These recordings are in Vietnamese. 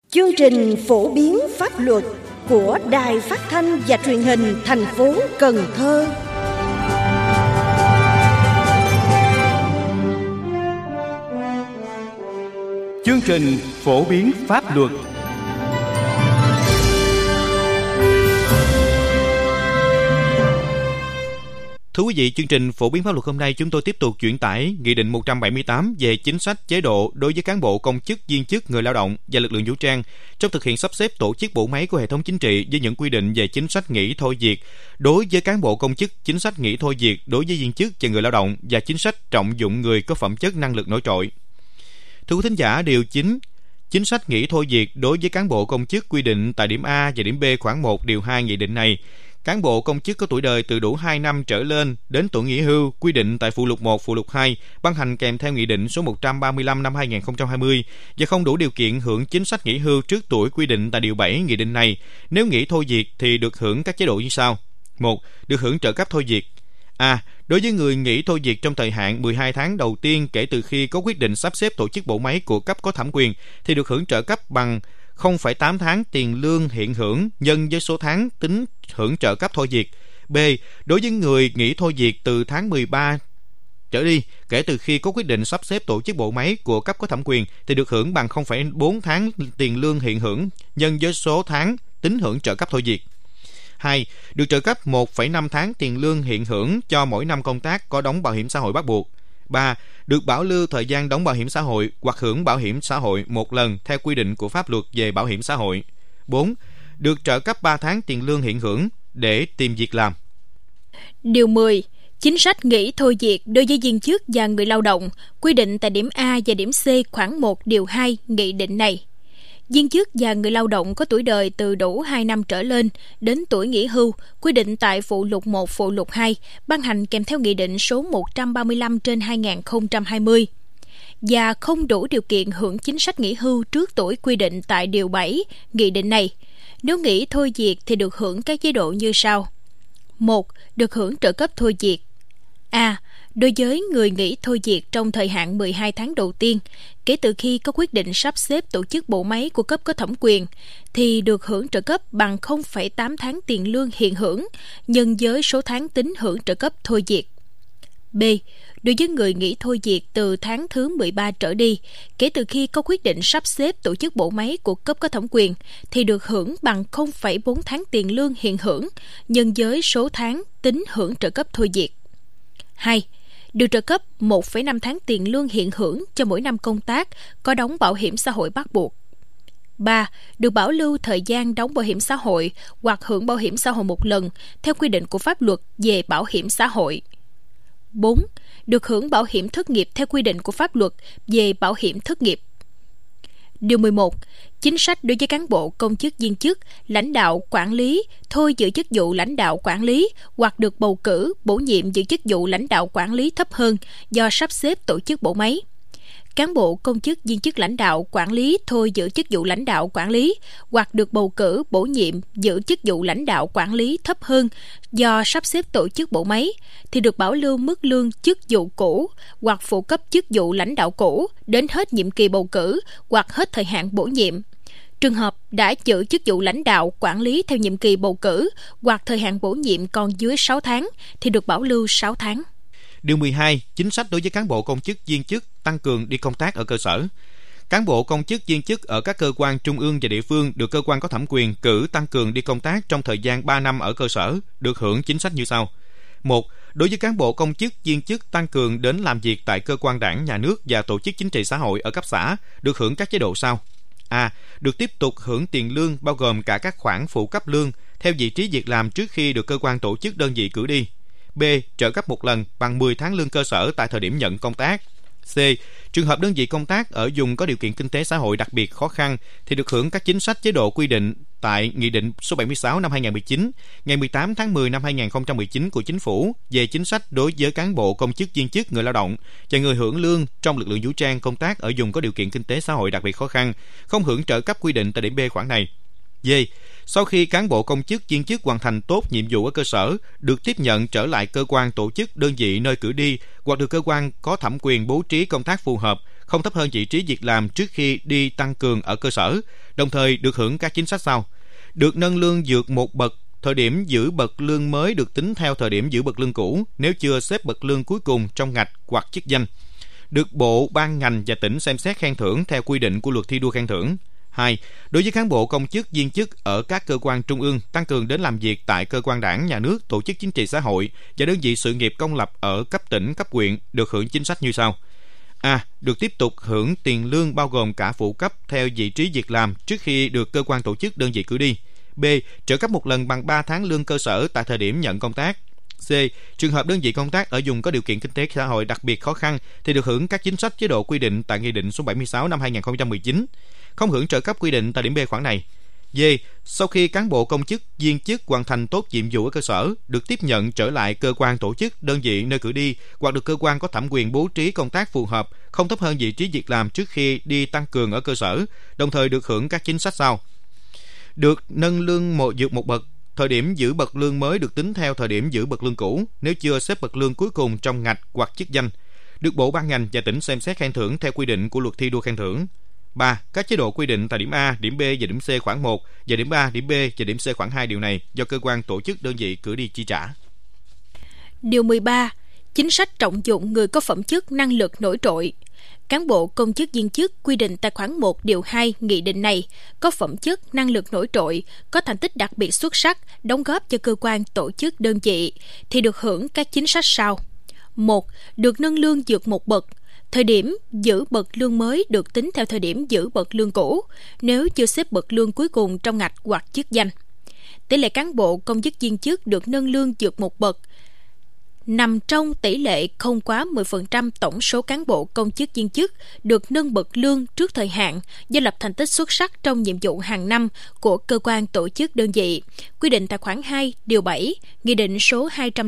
Chương trình phổ biến pháp luật của Đài Phát thanh và Truyền hình thành phố Cần Thơ. Chương trình phổ biến pháp luật. Thưa quý vị, chương trình phổ biến pháp luật hôm nay chúng tôi tiếp tục chuyển tải Nghị định 178 về chính sách chế độ đối với cán bộ công chức, viên chức, người lao động và lực lượng vũ trang trong thực hiện sắp xếp tổ chức bộ máy của hệ thống chính trị với những quy định về chính sách nghỉ thôi việc đối với cán bộ công chức, chính sách nghỉ thôi việc đối với viên chức và người lao động và chính sách trọng dụng người có phẩm chất năng lực nổi trội. Thưa quý thính giả, điều 9, chính sách nghỉ thôi việc đối với cán bộ công chức quy định tại điểm A và điểm B khoản 1 điều 2 nghị định này. Cán bộ công chức có tuổi đời từ đủ 2 năm trở lên đến tuổi nghỉ hưu quy định tại phụ lục 1, phụ lục 2 ban hành kèm theo nghị định số 135 năm 2020 và không đủ điều kiện hưởng chính sách nghỉ hưu trước tuổi quy định tại điều 7 nghị định này. Nếu nghỉ thôi việc thì được hưởng các chế độ như sau. 1. Được hưởng trợ cấp thôi việc. A. Đối với người nghỉ thôi việc trong thời hạn 12 tháng đầu tiên kể từ khi có quyết định sắp xếp tổ chức bộ máy của cấp có thẩm quyền thì được hưởng trợ cấp bằng 0,8 tháng tiền lương hiện hưởng nhân với số tháng tính hưởng trợ cấp thôi việc. B. Đối với người nghỉ thôi việc từ tháng 13 trở đi kể từ khi có quyết định sắp xếp tổ chức bộ máy của cấp có thẩm quyền thì được hưởng bằng 0,4 tháng tiền lương hiện hưởng nhân với số tháng tính hưởng trợ cấp thôi việc. 2. Được trợ cấp 1,5 tháng tiền lương hiện hưởng cho mỗi năm công tác có đóng bảo hiểm xã hội bắt buộc. 3. Được bảo lưu thời gian đóng bảo hiểm xã hội hoặc hưởng bảo hiểm xã hội một lần theo quy định của pháp luật về bảo hiểm xã hội. 4. Được trợ cấp 3 tháng tiền lương hiện hưởng để tìm việc làm. Điều 10. Chính sách nghỉ thôi việc đối với viên chức và người lao động quy định tại điểm A và điểm C khoản 1 điều 2 nghị định này. Viên chức và người lao động có tuổi đời từ đủ 2 năm trở lên đến tuổi nghỉ hưu quy định tại phụ lục 1, phụ lục 2 ban hành kèm theo nghị định số 135/2020 và không đủ điều kiện hưởng chính sách nghỉ hưu trước tuổi quy định tại điều 7 nghị định này. Nếu nghỉ thôi việc thì được hưởng các chế độ như sau. 1. Được hưởng trợ cấp thôi việc. A. Đối với người nghỉ thôi việc trong thời hạn 12 tháng đầu tiên kể từ khi có quyết định sắp xếp tổ chức bộ máy của cấp có thẩm quyền thì được hưởng trợ cấp bằng 0,8 tháng tiền lương hiện hưởng nhân với số tháng tính hưởng trợ cấp thôi việc. B. Đối với người nghỉ thôi việc từ tháng thứ 13 trở đi kể từ khi có quyết định sắp xếp tổ chức bộ máy của cấp có thẩm quyền thì được hưởng bằng 0,4 tháng tiền lương hiện hưởng nhân với số tháng tính hưởng trợ cấp thôi việc. 2. Được trợ cấp 1,5 tháng tiền lương hiện hưởng cho mỗi năm công tác có đóng bảo hiểm xã hội bắt buộc. 3. Được bảo lưu thời gian đóng bảo hiểm xã hội hoặc hưởng bảo hiểm xã hội một lần theo quy định của pháp luật về bảo hiểm xã hội. 4. Được hưởng bảo hiểm thất nghiệp theo quy định của pháp luật về bảo hiểm thất nghiệp. Điều 11. Chính sách đối với cán bộ công chức viên chức, lãnh đạo, quản lý thôi giữ chức vụ lãnh đạo quản lý hoặc được bầu cử, bổ nhiệm giữ chức vụ lãnh đạo quản lý thấp hơn do sắp xếp tổ chức bộ máy. Cán bộ công chức viên chức lãnh đạo quản lý thôi giữ chức vụ lãnh đạo quản lý hoặc được bầu cử, bổ nhiệm giữ chức vụ lãnh đạo quản lý thấp hơn do sắp xếp tổ chức bộ máy thì được bảo lưu mức lương chức vụ cũ hoặc phụ cấp chức vụ lãnh đạo cũ đến hết nhiệm kỳ bầu cử hoặc hết thời hạn bổ nhiệm. Trường hợp đã giữ chức vụ lãnh đạo quản lý theo nhiệm kỳ bầu cử hoặc thời hạn bổ nhiệm còn dưới 6 tháng thì được bảo lưu 6 tháng. Điều 12. Chính sách đối với cán bộ công chức viên chức tăng cường đi công tác ở cơ sở. Cán bộ công chức viên chức ở các cơ quan trung ương và địa phương được cơ quan có thẩm quyền cử tăng cường đi công tác trong thời gian 3 năm ở cơ sở được hưởng chính sách như sau. 1. Đối với cán bộ công chức viên chức tăng cường đến làm việc tại cơ quan đảng, nhà nước và tổ chức chính trị xã hội ở cấp xã được hưởng các chế độ sau. A. Được tiếp tục hưởng tiền lương bao gồm cả các khoản phụ cấp lương theo vị trí việc làm trước khi được cơ quan tổ chức đơn vị cử đi. B. Trợ cấp một lần bằng 10 tháng lương cơ sở tại thời điểm nhận công tác. C. Trường hợp đơn vị công tác ở vùng có điều kiện kinh tế xã hội đặc biệt khó khăn thì được hưởng các chính sách chế độ quy định tại Nghị định số 76 năm 2019, ngày 18 tháng 10 năm 2019 của Chính phủ về chính sách đối với cán bộ công chức viên chức, người lao động và người hưởng lương trong lực lượng vũ trang công tác ở vùng có điều kiện kinh tế xã hội đặc biệt khó khăn, không hưởng trợ cấp quy định tại điểm B khoản này. D. Sau khi cán bộ công chức viên chức hoàn thành tốt nhiệm vụ ở cơ sở, được tiếp nhận trở lại cơ quan tổ chức đơn vị nơi cử đi hoặc được cơ quan có thẩm quyền bố trí công tác phù hợp, không thấp hơn vị trí việc làm trước khi đi tăng cường ở cơ sở, đồng thời được hưởng các chính sách sau. Được nâng lương vượt một bậc, thời điểm giữ bậc lương mới được tính theo thời điểm giữ bậc lương cũ nếu chưa xếp bậc lương cuối cùng trong ngạch hoặc chức danh. Được bộ, ban ngành và tỉnh xem xét khen thưởng theo quy định của luật thi đua khen thưởng. 2. Đối với cán bộ công chức viên chức ở các cơ quan trung ương tăng cường đến làm việc tại cơ quan đảng, nhà nước, tổ chức chính trị xã hội và đơn vị sự nghiệp công lập ở cấp tỉnh, cấp huyện được hưởng chính sách như sau. A. Được tiếp tục hưởng tiền lương bao gồm cả phụ cấp theo vị trí việc làm trước khi được cơ quan tổ chức đơn vị cử đi. B. Trợ cấp một lần bằng 3 tháng lương cơ sở tại thời điểm nhận công tác. C. Trường hợp đơn vị công tác ở vùng có điều kiện kinh tế xã hội đặc biệt khó khăn thì được hưởng các chính sách chế độ quy định tại Nghị định số 76 năm 2019, không hưởng trợ cấp quy định tại điểm B khoản này. D. Sau khi cán bộ công chức, viên chức hoàn thành tốt nhiệm vụ ở cơ sở, được tiếp nhận trở lại cơ quan tổ chức, đơn vị nơi cử đi hoặc được cơ quan có thẩm quyền bố trí công tác phù hợp, không thấp hơn vị trí việc làm trước khi đi tăng cường ở cơ sở, đồng thời được hưởng các chính sách sau. Được nâng lương vượt một bậc, thời điểm giữ bậc lương mới được tính theo thời điểm giữ bậc lương cũ nếu chưa xếp bậc lương cuối cùng trong ngạch hoặc chức danh. Được bộ, ban ngành và tỉnh xem xét khen thưởng theo quy định của luật thi đua khen thưởng. 3. Các chế độ quy định tại điểm A, điểm B và điểm C khoản 1 và điểm A, điểm B và điểm C khoản 2 điều này do cơ quan tổ chức đơn vị cử đi chi trả. Điều 13. Chính sách trọng dụng người có phẩm chất năng lực nổi trội. Cán bộ công chức viên chức quy định tại khoản 1 điều 2 nghị định này có phẩm chất năng lực nổi trội, có thành tích đặc biệt xuất sắc, đóng góp cho cơ quan tổ chức đơn vị thì được hưởng các chính sách sau. 1. Được nâng lương vượt một bậc. Thời điểm giữ bậc lương mới được tính theo thời điểm giữ bậc lương cũ nếu chưa xếp bậc lương cuối cùng trong ngạch hoặc chức danh. Tỷ lệ cán bộ công chức viên chức được nâng lương vượt một bậc nằm trong tỷ lệ không quá 10% tổng số cán bộ công chức viên chức được nâng bậc lương trước thời hạn do lập thành tích xuất sắc trong nhiệm vụ hàng năm của cơ quan tổ chức đơn vị, quy định tại khoản 2 điều 7 Nghị định số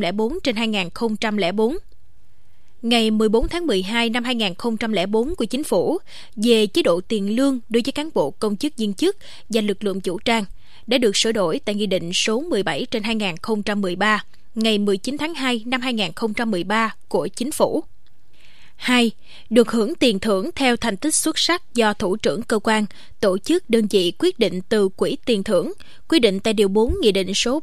204/2004 ngày 14 tháng 12 năm 2004 của Chính phủ về chế độ tiền lương đối với cán bộ công chức viên chức và lực lượng vũ trang đã được sửa đổi tại Nghị định số 17/2013 ngày 19 tháng 2 năm 2013 của Chính phủ. 2. Được hưởng tiền thưởng theo thành tích xuất sắc do thủ trưởng cơ quan, tổ chức đơn vị quyết định từ quỹ tiền thưởng, quy định tại Điều 4 Nghị định số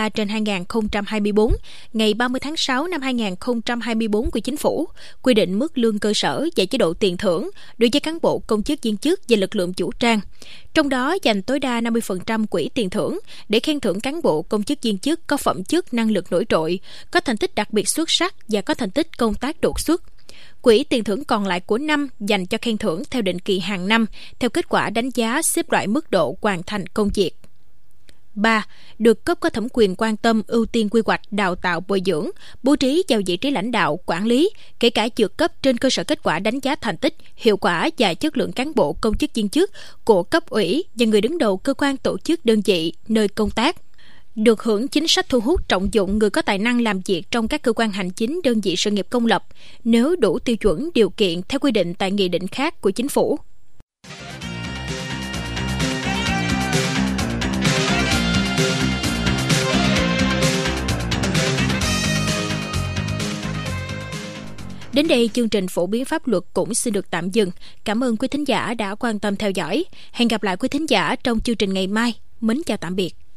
73/2024 ngày 30 tháng 6 năm 2024 của Chính phủ, quy định mức lương cơ sở và chế độ tiền thưởng đối với cán bộ công chức viên chức và lực lượng vũ trang. Trong đó dành tối đa 50% quỹ tiền thưởng để khen thưởng cán bộ công chức viên chức có phẩm chất năng lực nổi trội, có thành tích đặc biệt xuất sắc và có thành tích công tác đột xuất. Quỹ tiền thưởng còn lại của năm dành cho khen thưởng theo định kỳ hàng năm, theo kết quả đánh giá xếp loại mức độ hoàn thành công việc. 3. Được cấp có thẩm quyền quan tâm ưu tiên quy hoạch, đào tạo, bồi dưỡng, bố trí vào vị trí lãnh đạo, quản lý, kể cả vượt cấp trên cơ sở kết quả đánh giá thành tích, hiệu quả và chất lượng cán bộ công chức viên chức của cấp ủy và người đứng đầu cơ quan tổ chức đơn vị nơi công tác. Được hưởng chính sách thu hút trọng dụng người có tài năng làm việc trong các cơ quan hành chính, đơn vị sự nghiệp công lập nếu đủ tiêu chuẩn điều kiện theo quy định tại nghị định khác của Chính phủ. Đến đây chương trình phổ biến pháp luật cũng xin được tạm dừng. Cảm ơn quý thính giả đã quan tâm theo dõi. Hẹn gặp lại quý thính giả trong chương trình ngày mai. Mến chào tạm biệt.